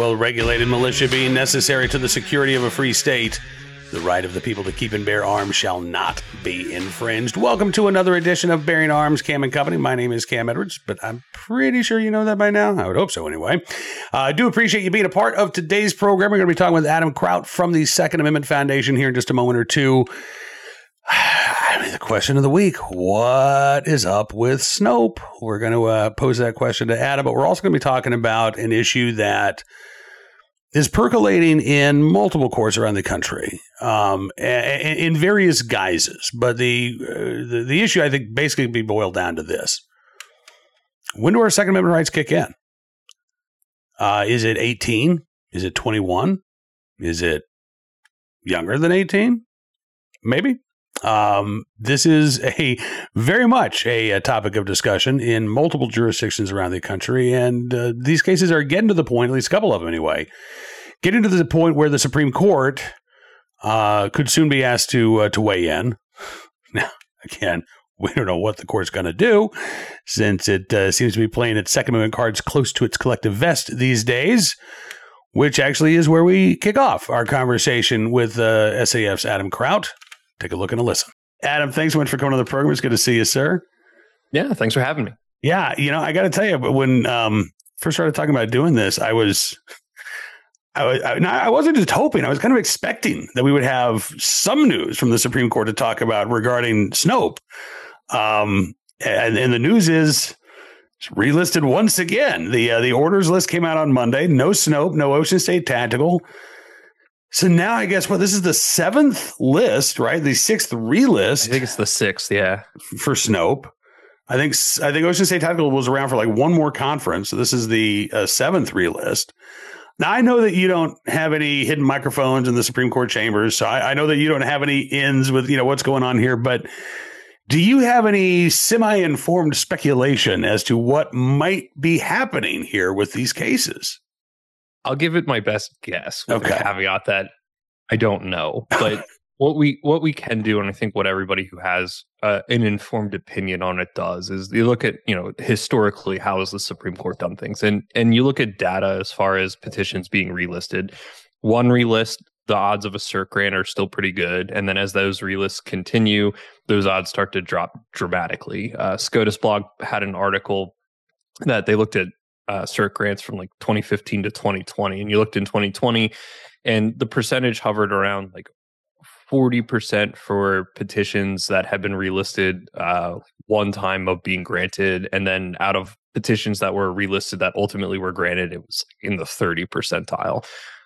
well-regulated militia being necessary to the security of a free state, the right of the people to keep and bear arms shall not be infringed. Welcome to another edition of Bearing Arms, Cam and Company. My name is Cam Edwards, but I'm pretty sure you know that by now. I would hope so anyway. I do appreciate you being a part of today's program. We're going to be talking with Adam Kraut from the Second Amendment Foundation here in just a moment or two. The question of the week, what is up with Snopes? We're going to pose that question to Adam, but we're also going to be talking about an issue that is percolating in multiple courts around the country in various guises. But the issue, I think, basically be boiled down to this. When do our Second Amendment rights kick in? Is it 18? Is it 21? Is it younger than 18? Maybe. This is very much a topic of discussion in multiple jurisdictions around the country. And these cases are getting to the point, at least a couple of them anyway, getting to the point where the Supreme Court could soon be asked to weigh in. Now, again, we don't know what the court's going to do since it seems to be playing its Second Amendment cards close to its collective vest these days, which actually is where we kick off our conversation with SAF's Adam Kraut. Take a look and a listen. Adam, thanks so much for coming on the program. It's good to see you, sir. Yeah, thanks for having me. Yeah, I got to tell you, when first started talking about doing this, I wasn't just hoping. I was kind of expecting that we would have some news from the Supreme Court to talk about regarding Snopes. And the news is it's relisted once again. The orders list came out on Monday. No Snopes, no Ocean State Tactical. So now I guess this is the seventh list, right? The sixth relist. I think it's the sixth, yeah. For Snopes. I think Ocean State Tactical was around for like one more conference. So this is the seventh relist. Now I know that you don't have any hidden microphones in the Supreme Court chambers. So I know that you don't have any ins with what's going on here. But do you have any semi-informed speculation as to what might be happening here with these cases? I'll give it my best guess with the caveat that I don't know. But what we can do, and I think what everybody who has an informed opinion on it does, is you look at, historically, how has the Supreme Court done things? And you look at data as far as petitions being relisted. One relist, the odds of a cert grant are still pretty good. And then as those relists continue, those odds start to drop dramatically. SCOTUS blog had an article that they looked at cert grants from like 2015 to 2020, and you looked in 2020 and the percentage hovered around like 40% for petitions that had been relisted one time of being granted, and then out of petitions that were relisted that ultimately were granted, it was in the 30 percentile.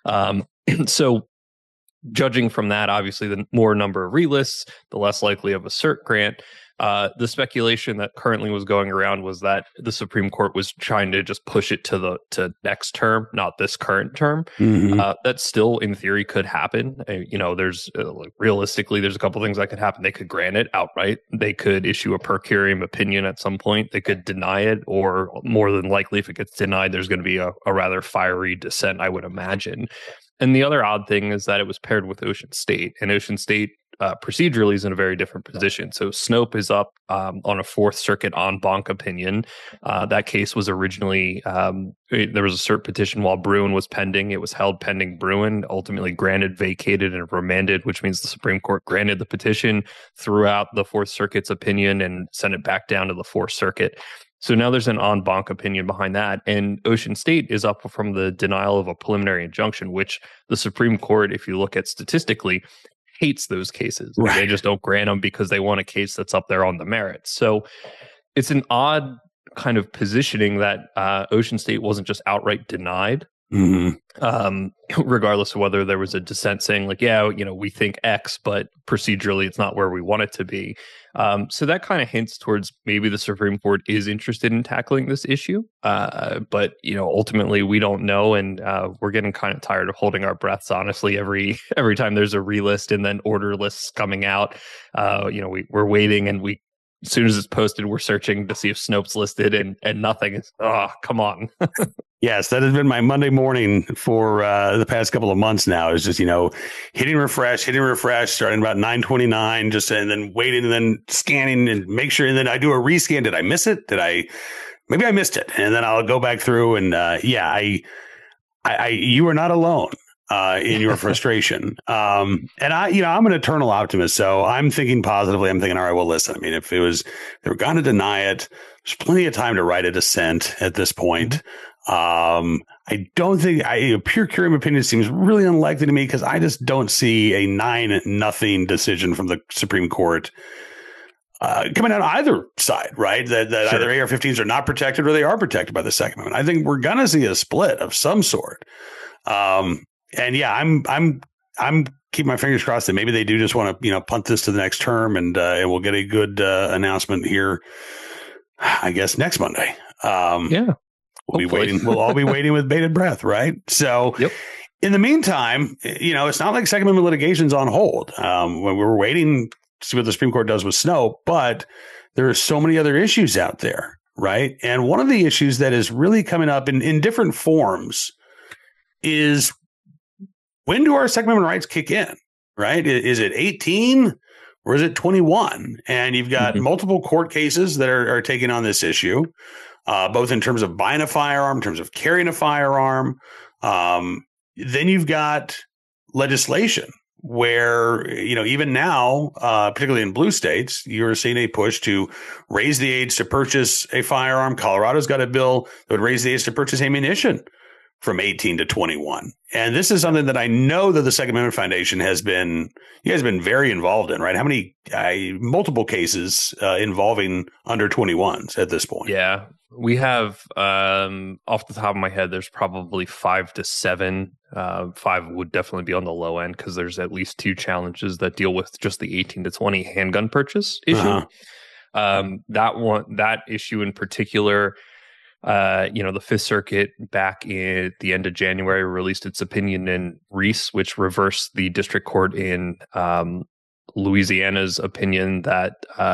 So judging from that, obviously the more number of relists, the less likely of a cert grant. The speculation that currently was going around was that the Supreme Court was trying to just push it to next term, not this current term. Mm-hmm. That still, in theory, could happen. There's realistically, there's a couple things that could happen. They could grant it outright. They could issue a per curiam opinion at some point. They could deny it, or more than likely, if it gets denied, there's going to be a rather fiery dissent, I would imagine. And the other odd thing is that it was paired with Ocean State, and Ocean State procedurally is in a very different position. So Snopes is up on a Fourth Circuit en banc opinion. That case was originally, there was a cert petition while Bruin was pending. It was held pending Bruin, ultimately granted, vacated, and remanded, which means the Supreme Court granted the petition, threw out the Fourth Circuit's opinion, and sent it back down to the Fourth Circuit. So now there's an en banc opinion behind that. And Ocean State is up from the denial of a preliminary injunction, which the Supreme Court, if you look at statistically, hates those cases. Right. They just don't grant them because they want a case that's up there on the merits. So it's an odd kind of positioning that Ocean State wasn't just outright denied. Mm-hmm. Regardless of whether there was a dissent saying like, we think X, but procedurally it's not where we want it to be. So that kind of hints towards maybe the Supreme Court is interested in tackling this issue. But ultimately we don't know. And we're getting kind of tired of holding our breaths, honestly, every time there's a relist and then order lists coming out. We're waiting, and as soon as it's posted, we're searching to see if Snopes listed, and nothing. Is come on. Yes, that has been my Monday morning for the past couple of months now. Is just hitting refresh, starting about 9:29, just and then waiting and then scanning and make sure, and then I do a rescan. Did I miss it? Maybe I missed it, and then I'll go back through and you are not alone in your frustration. And I'm an eternal optimist, so I'm thinking positively. I'm thinking, all right, well, listen, I mean, if they were going to deny it, there's plenty of time to write a dissent at this point. I don't think a pure curiam opinion seems really unlikely to me because I just don't see a 9-0 decision from the Supreme Court coming out either side, right? That sure. Either AR-15s are not protected or they are protected by the Second Amendment. I think we're going to see a split of some sort. And yeah, I'm keeping my fingers crossed that maybe they do just want to, punt this to the next term and we'll get a good announcement here, I guess, next Monday. We'll be waiting. We'll all be waiting with bated breath, right? So in the meantime, it's not like Second Amendment litigation's on hold. When we were waiting to see what the Supreme Court does with Snow, but there are so many other issues out there, right? And one of the issues that is really coming up in different forms is, when do our Second Amendment rights kick in, right? Is it 18 or is it 21? And you've got multiple court cases that are taking on this issue, both in terms of buying a firearm, in terms of carrying a firearm. Then you've got legislation where, even now, particularly in blue states, you're seeing a push to raise the age to purchase a firearm. Colorado's got a bill that would raise the age to purchase ammunition from 18 to 21. And this is something that I know that the Second Amendment Foundation you guys have been very involved in, right? How many, multiple cases involving under 21s at this point? Yeah, we have, off the top of my head, there's probably 5 to 7. 5 would definitely be on the low end because there's at least 2 challenges that deal with just the 18 to 20 handgun purchase issue. That issue in particular, the Fifth Circuit back in the end of January released its opinion in Reese, which reversed the district court in Louisiana's opinion that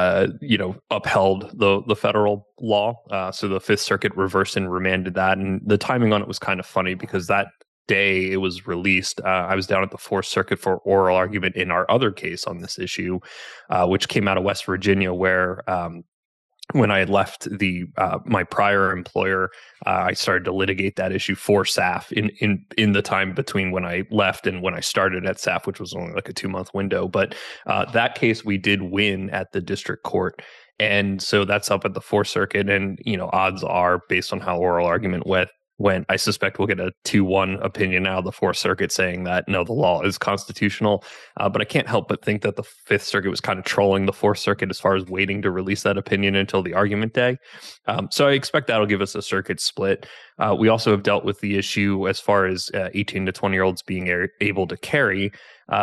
upheld the federal law. So the Fifth Circuit reversed and remanded that, and the timing on it was kind of funny because that day it was released, I was down at the Fourth Circuit for oral argument in our other case on this issue, which came out of West Virginia, where when I had left my prior employer, I started to litigate that issue for SAF in the time between when I left and when I started at SAF, which was only like a 2-month window. But that case we did win at the district court. And so that's up at the Fourth Circuit. And, odds are, based on how oral argument went, I suspect we'll get a 2-1 opinion out of the Fourth Circuit saying that, no, the law is constitutional. But I can't help but think that the Fifth Circuit was kind of trolling the Fourth Circuit as far as waiting to release that opinion until the argument day. So I expect that'll give us a circuit split. We also have dealt with the issue as far as 18 to 20-year-olds being able to carry.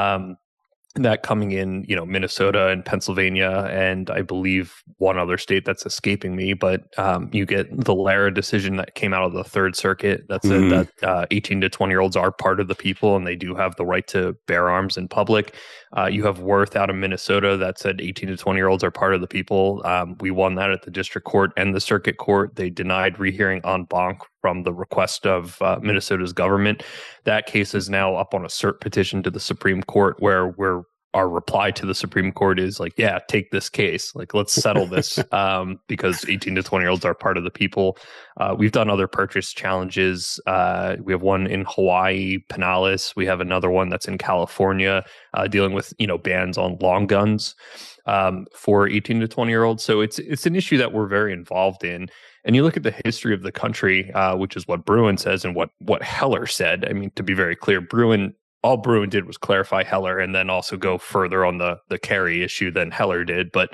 That coming in, Minnesota and Pennsylvania, and I believe one other state that's escaping me, but you get the Lara decision that came out of the Third Circuit that said that 18 to 20-year-olds are part of the people and they do have the right to bear arms in public. You have Worth out of Minnesota that said 18 to 20-year-olds are part of the people. We won that at the district court and the circuit court. They denied rehearing en banc from the request of Minnesota's government. That case is now up on a cert petition to the Supreme Court, where our reply to the Supreme Court is like, yeah, take this case. Like, let's settle this because 18 to 20-year-olds are part of the people. We've done other purchase challenges. We have one in Hawaii, Pinellas. We have another one that's in California dealing with, bans on long guns for 18 to 20-year-olds. So it's an issue that we're very involved in. And you look at the history of the country, which is what Bruen says and what Heller said. I mean, to be very clear, all Bruen did was clarify Heller and then also go further on the carry issue than Heller did. But,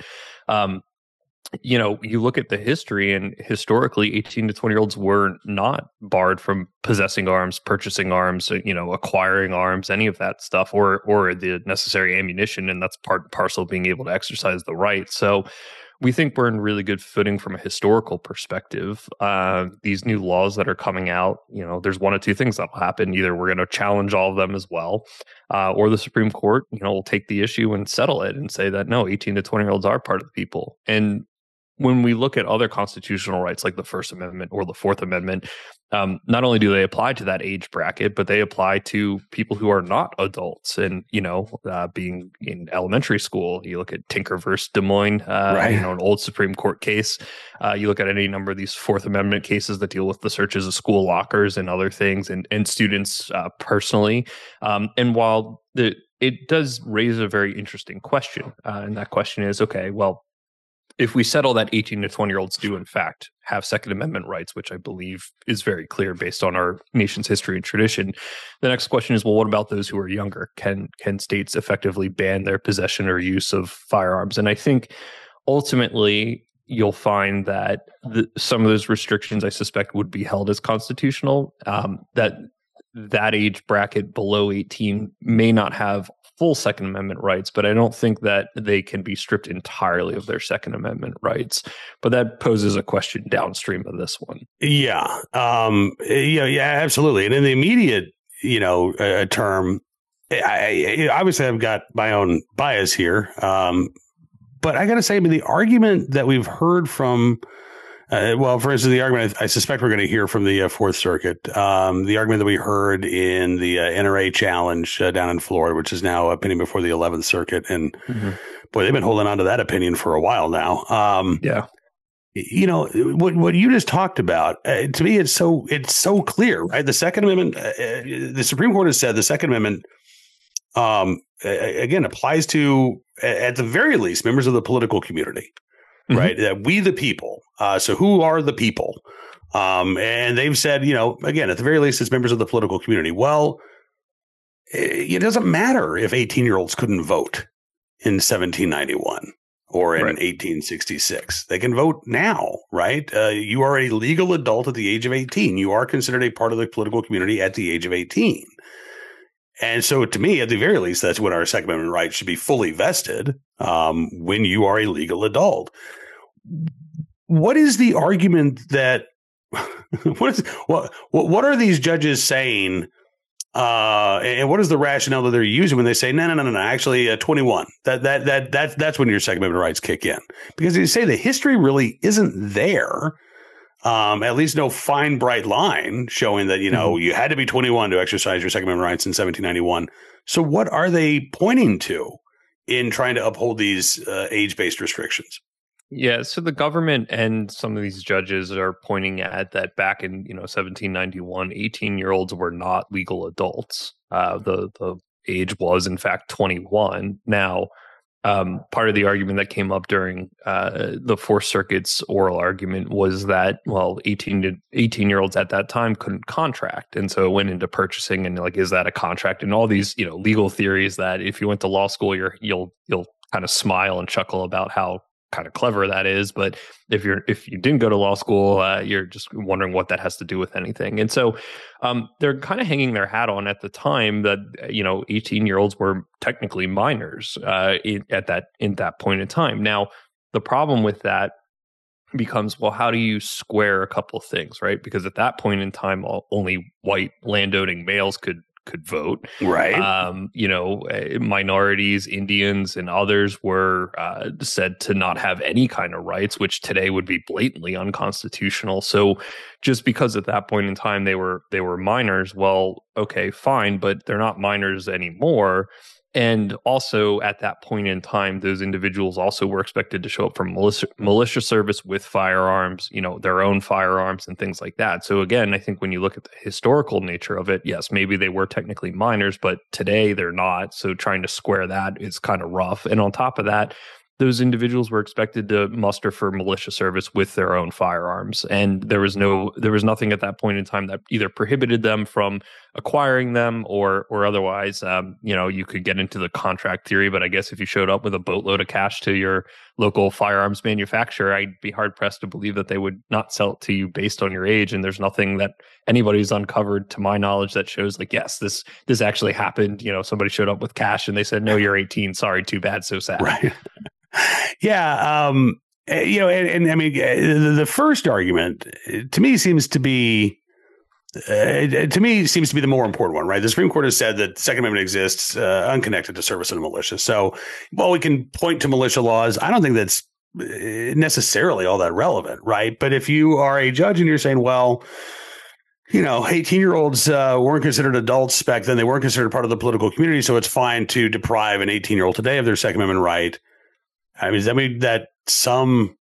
you look at the history, and historically 18 to 20-year-olds were not barred from possessing arms, purchasing arms, acquiring arms, any of that stuff, or the necessary ammunition. And that's part and parcel of being able to exercise the right. So we think we're in really good footing from a historical perspective. These new laws that are coming out, there's one of two things that'll happen. Either we're going to challenge all of them as well, or the Supreme Court, will take the issue and settle it and say that, no, 18 to 20-year-olds are part of the people. And when we look at other constitutional rights like the First Amendment or the Fourth Amendment, not only do they apply to that age bracket, but they apply to people who are not adults. And, being in elementary school, you look at Tinker versus Des Moines, right. An old Supreme Court case. You look at any number of these Fourth Amendment cases that deal with the searches of school lockers and other things and students personally. And while it does raise a very interesting question, and that question is, okay, well, if we settle that 18 to 20-year-olds do, in fact, have Second Amendment rights, which I believe is very clear based on our nation's history and tradition, the next question is, well, what about those who are younger? Can states effectively ban their possession or use of firearms? And I think ultimately you'll find that some of those restrictions, I suspect, would be held as constitutional, that age bracket below 18 may not have full Second Amendment rights, but I don't think that they can be stripped entirely of their Second Amendment rights. But that poses a question downstream of this one. Yeah. Yeah, absolutely. And in the immediate, term, I obviously I've got my own bias here. But I got to say, the argument that we've heard from for instance, the argument I suspect we're going to hear from the Fourth Circuit, the argument that we heard in the NRA challenge down in Florida, which is now a pending before the 11th Circuit. And boy, they've been holding on to that opinion for a while now. What you just talked about, to me, it's so clear, right? The Second Amendment, the Supreme Court has said the Second Amendment, again, applies to, at the very least, members of the political community. Right. That we, the people. So who are the people? And they've said, again, at the very least, it's members of the political community. Well, it doesn't matter if 18-year-olds couldn't vote in 1791 or in 1866. They can vote now. Right. You are a legal adult at the age of 18. You are considered a part of the political community at the age of 18. And so to me, at the very least, that's when our Second Amendment rights should be fully vested when you are a legal adult. What is the argument that what are these judges saying? And what is the rationale that they're using when they say, no, actually 21, that's when your Second Amendment rights kick in? Because you say the history really isn't there. At least no fine, bright line showing that, you had to be 21 to exercise your Second Amendment rights in 1791. So what are they pointing to in trying to uphold these age-based restrictions? Yeah, so the government and some of these judges are pointing at that back in 1791, 18-year-olds were not legal adults. The age was, in fact, 21. Now, part of the argument that came up during the Fourth Circuit's oral argument was that, 18-year-olds at that time couldn't contract. And so it went into purchasing and is that a contract? And all these, legal theories that if you went to law school, you'll kind of smile and chuckle about how kind of clever that is. But if you didn't go to law school, you're just wondering what that has to do with anything. And so they're kind of hanging their hat on at the time that 18-year-olds were technically minors in that point in time. Now, the problem with that becomes, how do you square a couple of things, right? Because at that point in time, only white landowning males could vote. Right. Minorities, Indians, and others were said to not have any kind of rights, which today would be blatantly unconstitutional. So just because at that point in time they were minors, well, okay, fine, but they're not minors anymore. And also at that point in time, those individuals also were expected to show up for militia service with firearms, their own firearms and things like that. So again, I think when you look at the historical nature of it, yes, maybe they were technically minors, but today they're not. So trying to square that is kind of rough. And on top of that, those individuals were expected to muster for militia service with their own firearms. And there was nothing at that point in time that either prohibited them from acquiring them or otherwise. You could get into the contract theory, but I guess if you showed up with a boatload of cash to your local firearms manufacturer, I'd be hard pressed to believe that they would not sell it to you based on your age. And there's nothing that anybody's uncovered, to my knowledge, that shows yes, this actually happened. Somebody showed up with cash and they said, no, you're 18. Sorry, too bad, so sad. Right. Yeah. The first argument to me seems to be the more important one, right? The Supreme Court has said that the Second Amendment exists unconnected to service in a militia. So while we can point to militia laws, I don't think that's necessarily all that relevant, right? But if you are a judge and you're saying, 18-year-olds weren't considered adults back then. They weren't considered part of the political community, so it's fine to deprive an 18-year-old today of their Second Amendment right. I mean, does that mean that some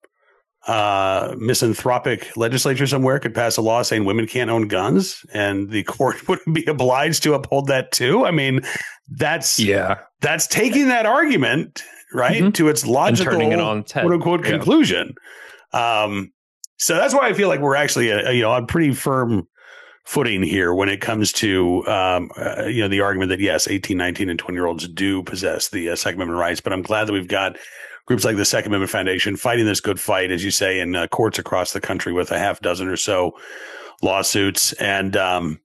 misanthropic legislature somewhere could pass a law saying women can't own guns and the court wouldn't be obliged to uphold that too? I mean, that's taking that argument, right, to its logical, and turning it on its head, quote unquote, conclusion. So that's why I feel like we're actually on pretty firm footing here when it comes to the argument that yes, 18, 19, and 20-year-olds do possess the Second Amendment rights. But I'm glad that we've got groups like the Second Amendment Foundation fighting this good fight, as you say, in courts across the country with a half dozen or so lawsuits. And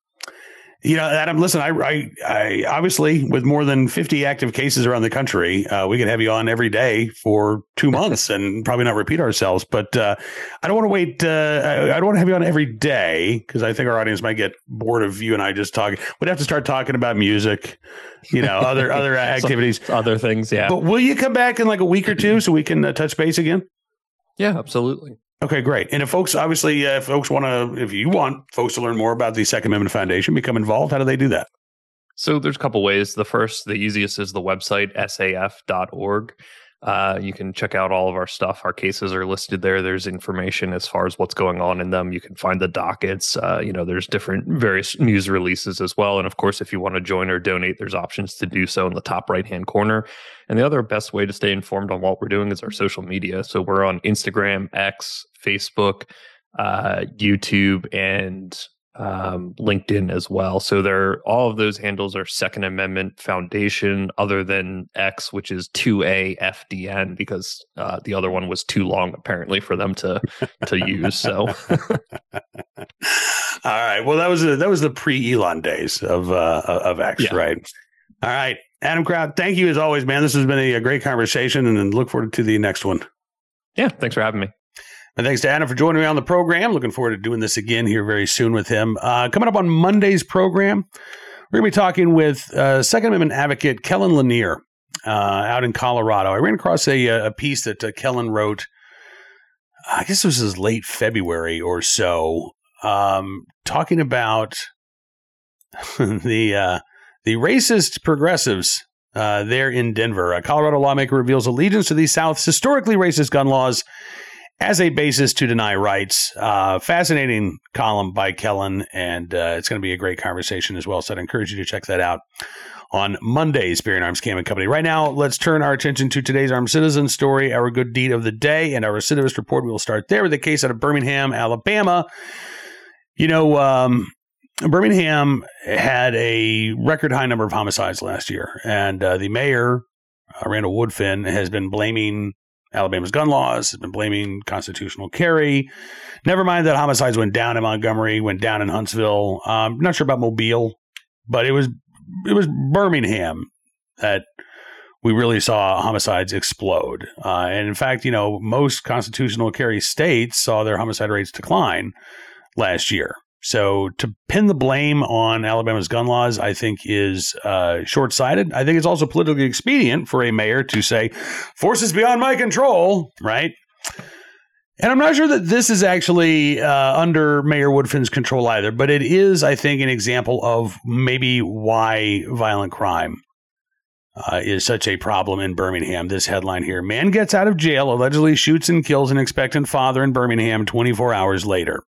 Adam, listen, I obviously, with more than 50 active cases around the country, we could have you on every day for 2 months and probably not repeat ourselves. But I don't want to wait. I don't want to have you on every day because I think our audience might get bored of you and I just talking. We'd have to start talking about music, other activities, other things. Yeah. But will you come back in like a week or two so we can touch base again? Yeah, absolutely. Okay, great. And if folks, obviously, if you want folks to learn more about the Second Amendment Foundation, become involved, how do they do that? So there's a couple ways. The easiest is the website, saf.org. You can check out all of our stuff. Our cases are listed there. There's information as far as what's going on in them. You can find the dockets. There's different various news releases as well. And of course, if you want to join or donate, there's options to do so in the top right-hand corner. And the other best way to stay informed on what we're doing is our social media. So we're on Instagram, X, Facebook, YouTube, and LinkedIn as well. So all of those handles are Second Amendment Foundation, other than X, which is 2AFDN, because the other one was too long apparently for them to use. So, all right. Well, that was the pre-Elon days of X, right? All right, Adam Kraut, thank you as always, man. This has been a great conversation, and look forward to the next one. Yeah, thanks for having me. And thanks to Adam for joining me on the program. Looking forward to doing this again here very soon with him. Coming up on Monday's program, we're going to be talking with Second Amendment advocate Kellen Lanier out in Colorado. I ran across a piece that Kellen wrote, I guess this was late February or so, talking about the racist progressives there in Denver. A Colorado lawmaker reveals allegiance to the South's historically racist gun laws as a basis to deny rights. Fascinating column by Kellen, and it's going to be a great conversation as well. So I'd encourage you to check that out on Monday's Bearing Arms Cam and Company. Right now, let's turn our attention to today's Armed Citizen story, our good deed of the day, and our recidivist report. We will start there with a case out of Birmingham, Alabama. Birmingham had a record high number of homicides last year, and the mayor, Randall Woodfin, has been blaming Alabama's gun laws, has been blaming constitutional carry. Never mind that homicides went down in Montgomery, went down in Huntsville. Not sure about Mobile, but it was Birmingham that we really saw homicides explode. And in fact, most constitutional carry states saw their homicide rates decline last year. So to pin the blame on Alabama's gun laws, I think is short-sighted. I think it's also politically expedient for a mayor to say, forces beyond my control, right? And I'm not sure that this is actually under Mayor Woodfin's control either, but it is, I think, an example of maybe why violent crime is such a problem in Birmingham. This headline here: man gets out of jail, allegedly shoots and kills an expectant father in Birmingham 24 hours later.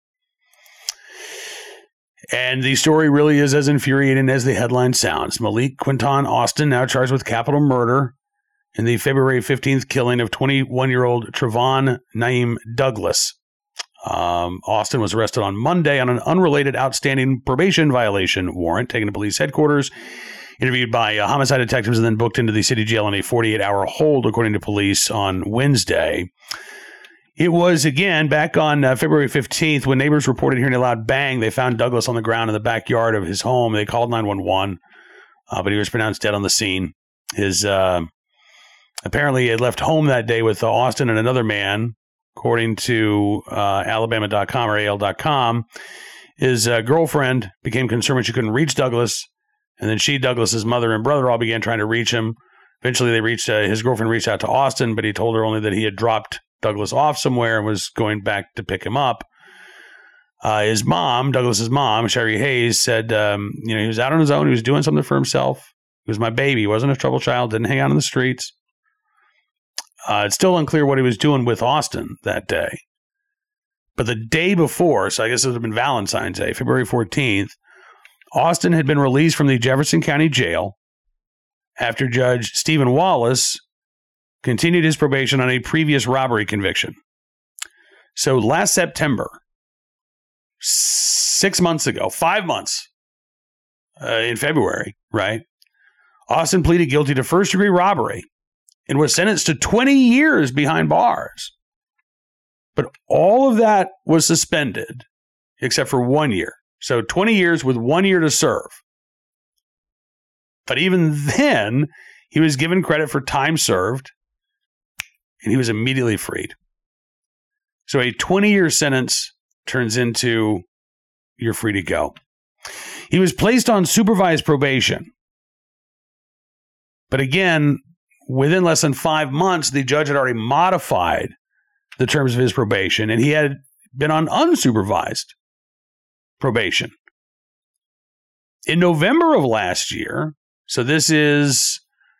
And the story really is as infuriating as the headline sounds. Malik Quinton Austin, now charged with capital murder in the February 15th killing of 21-year-old Trevon Naeem Douglas. Austin was arrested on Monday on an unrelated outstanding probation violation warrant, taken to police headquarters, interviewed by homicide detectives, and then booked into the city jail on a 48-hour hold, according to police, on Wednesday. It was, again, back on February 15th when neighbors reported hearing a loud bang. They found Douglas on the ground in the backyard of his home. They called 911, but he was pronounced dead on the scene. Apparently, he had left home that day with Austin and another man, according to Alabama.com or AL.com. His girlfriend became concerned when she couldn't reach Douglas, and then Douglas's mother and brother all began trying to reach him. Eventually, his girlfriend reached out to Austin, but he told her only that he had dropped Douglas off somewhere and was going back to pick him up. His mom, Douglas's mom, Sherry Hayes, said, he was out on his own. He was doing something for himself. He was my baby. He wasn't a troubled child. Didn't hang out in the streets. It's still unclear what he was doing with Austin that day. But the day before, so I guess it would have been Valentine's Day, February 14th, Austin had been released from the Jefferson County Jail after Judge Stephen Wallace continued his probation on a previous robbery conviction. So last September, 5 months in February, right? Austin pleaded guilty to first-degree robbery and was sentenced to 20 years behind bars. But all of that was suspended except for 1 year. So 20 years with 1 year to serve. But even then, he was given credit for time served, and he was immediately freed. So a 20-year sentence turns into you're free to go. He was placed on supervised probation. But again, within less than 5 months, the judge had already modified the terms of his probation, and he had been on unsupervised probation. In November of last year, so this is,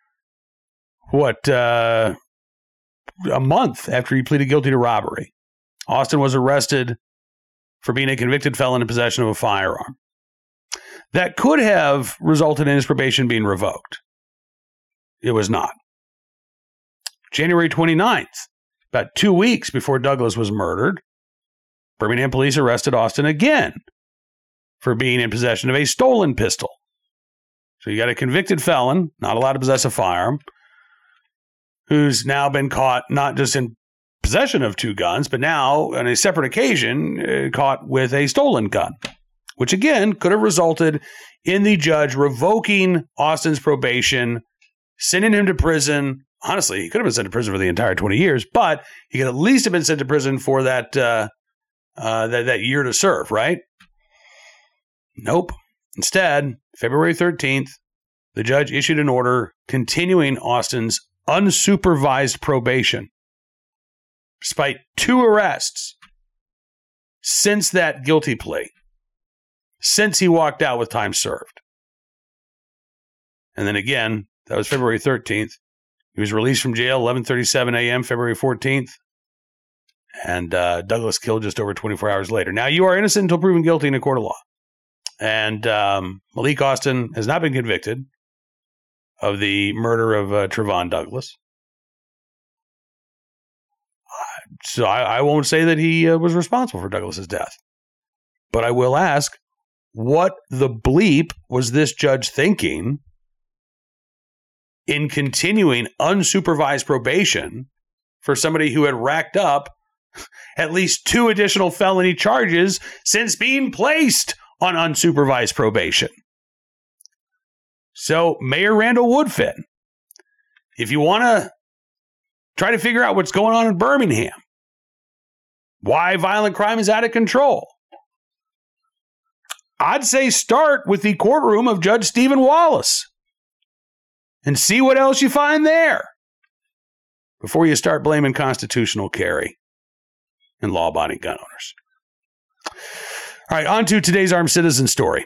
a month after he pleaded guilty to robbery, Austin was arrested for being a convicted felon in possession of a firearm. That could have resulted in his probation being revoked. It was not. January 29th, about 2 weeks before Douglas was murdered, Birmingham police arrested Austin again for being in possession of a stolen pistol. So you got a convicted felon, not allowed to possess a firearm, who's now been caught not just in possession of 2 guns, but now on a separate occasion caught with a stolen gun, which again could have resulted in the judge revoking Austin's probation, sending him to prison. Honestly, he could have been sent to prison for the entire 20 years, but he could at least have been sent to prison for that year to serve, right? Nope. Instead, February 13th, the judge issued an order continuing Austin's unsupervised probation, despite 2 arrests since that guilty plea, since he walked out with time served. And then again, that was February 13th. He was released from jail 11:37 a.m. February 14th, and Douglas killed just over 24 hours later. Now, you are innocent until proven guilty in a court of law. And Malik Austin has not been convicted of the murder of Trevon Douglas. So I won't say that he was responsible for Douglas's death. But I will ask, what the bleep was this judge thinking in continuing unsupervised probation for somebody who had racked up at least 2 additional felony charges since being placed on unsupervised probation? So, Mayor Randall Woodfin, if you want to try to figure out what's going on in Birmingham, why violent crime is out of control, I'd say start with the courtroom of Judge Stephen Wallace and see what else you find there before you start blaming constitutional carry and law-abiding gun owners. All right, on to today's armed citizen story.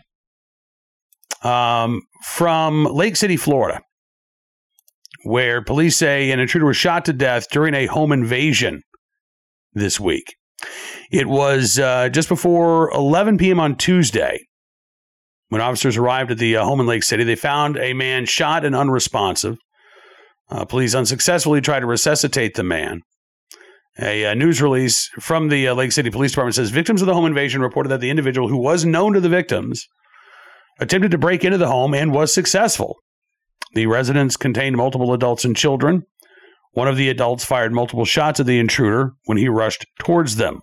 From Lake City, Florida, where police say an intruder was shot to death during a home invasion this week. It was just before 11 p.m. on Tuesday when officers arrived at the home in Lake City. They found a man shot and unresponsive. Police unsuccessfully tried to resuscitate the man. A news release from the Lake City Police Department says victims of the home invasion reported that the individual, who was known to the victims, attempted to break into the home and was successful. The residence contained multiple adults and children. One of the adults fired multiple shots at the intruder when he rushed towards them.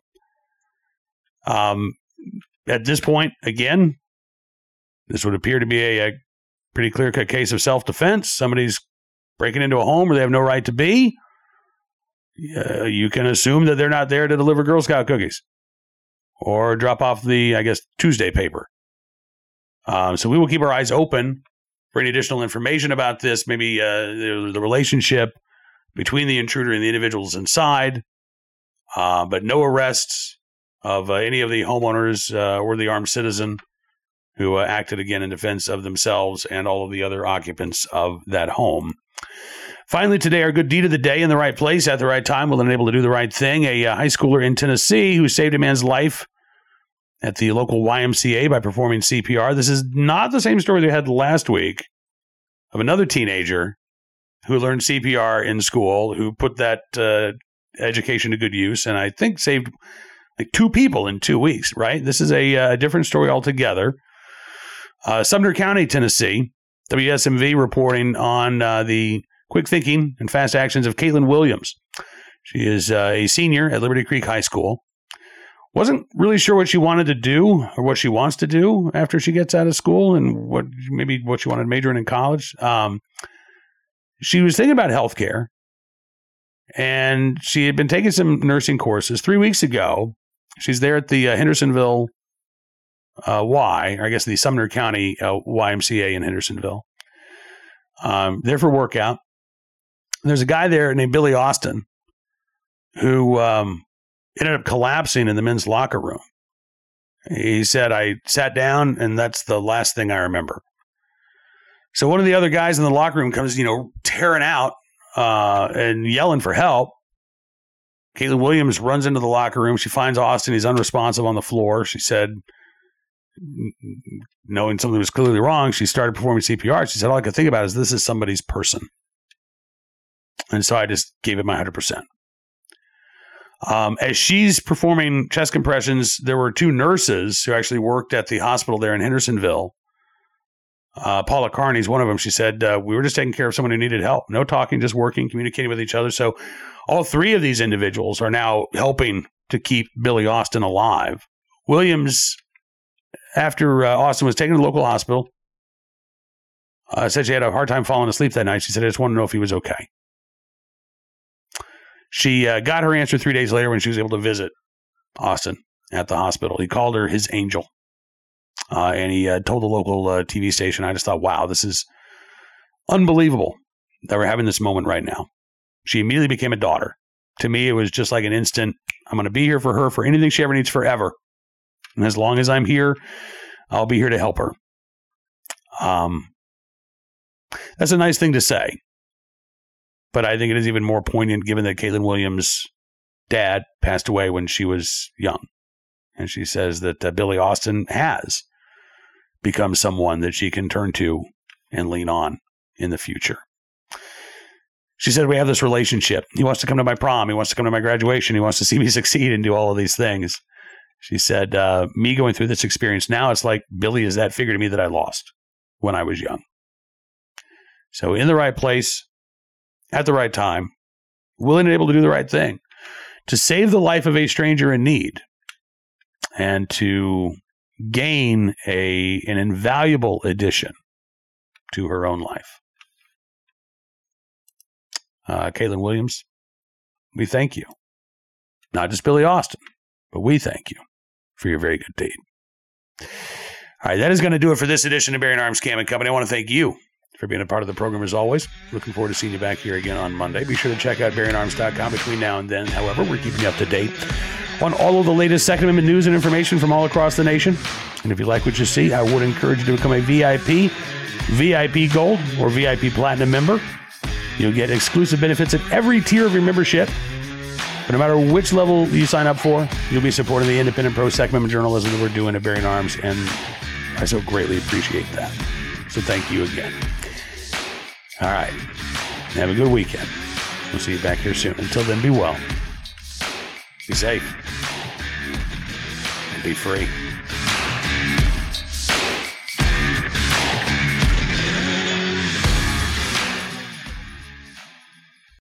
At this point, again, this would appear to be a pretty clear-cut case of self-defense. Somebody's breaking into a home where they have no right to be. You can assume that they're not there to deliver Girl Scout cookies or drop off the, Tuesday paper. So we will keep our eyes open for any additional information about this, maybe the relationship between the intruder and the individuals inside, but no arrests of any of the homeowners or the armed citizen who acted again in defense of themselves and all of the other occupants of that home. Finally, today, our good deed of the day in the right place at the right time, willing and able to do the right thing. A high schooler in Tennessee who saved a man's life at the local YMCA by performing CPR. This is not the same story they had last week of another teenager who learned CPR in school, who put that education to good use, and I think saved like 2 people in 2 weeks, right? This is a different story altogether. Sumner County, Tennessee, WSMV reporting on the quick thinking and fast actions of Caitlin Williams. She is a senior at Liberty Creek High School. Wasn't really sure what she wanted to do or what she wants to do after she gets out of school and what she wanted to major in college. She was thinking about healthcare, and she had been taking some nursing courses. 3 weeks ago, she's there at the Hendersonville the Sumner County YMCA in Hendersonville. There for workout. There's a guy there named Billy Austin who ended up collapsing in the men's locker room. He said, I sat down and that's the last thing I remember. So one of the other guys in the locker room comes, tearing out and yelling for help. Caitlin Williams runs into the locker room. She finds Austin. He's unresponsive on the floor. She said, knowing something was clearly wrong, she started performing CPR. She said, all I could think about is this is somebody's person. And so I just gave it my 100%. As she's performing chest compressions, there were 2 nurses who actually worked at the hospital there in Hendersonville. Paula Carney's one of them. She said, we were just taking care of someone who needed help. No talking, just working, communicating with each other. So all 3 of these individuals are now helping to keep Billy Austin alive. Williams, after Austin was taken to the local hospital, said she had a hard time falling asleep that night. She said, I just want to know if he was okay. She got her answer 3 days later when she was able to visit Austin at the hospital. He called her his angel. And he told the local TV station, I just thought, wow, this is unbelievable that we're having this moment right now. She immediately became a daughter. To me, it was just like an instant, I'm going to be here for her for anything she ever needs forever. And as long as I'm here, I'll be here to help her. That's a nice thing to say. But I think it is even more poignant given that Caitlin Williams' dad passed away when she was young. And she says that Billy Austin has become someone that she can turn to and lean on in the future. She said, we have this relationship. He wants to come to my prom. He wants to come to my graduation. He wants to see me succeed and do all of these things. She said, me going through this experience now, it's like Billy is that figure to me that I lost when I was young. So in the right place, at the right time, willing and able to do the right thing, to save the life of a stranger in need, and to gain an invaluable addition to her own life. Caitlin Williams, we thank you. Not just Billy Austin, but we thank you for your very good deed. All right, that is going to do it for this edition of Bearing Arms Cam & Company. I want to thank you for being a part of the program as always. Looking forward to seeing you back here again on Monday. Be sure to check out BearingArms.com between now and then. However, we're keeping you up to date on all of the latest Second Amendment news and information from all across the nation. And if you like what you see, I would encourage you to become a VIP Gold, or VIP Platinum member. You'll get exclusive benefits at every tier of your membership. But no matter which level you sign up for, you'll be supporting the independent pro-Second Amendment journalism that we're doing at Bearing Arms, and I so greatly appreciate that. So thank you again. All right. Have a good weekend. We'll see you back here soon. Until then, be well. Be safe. And be free.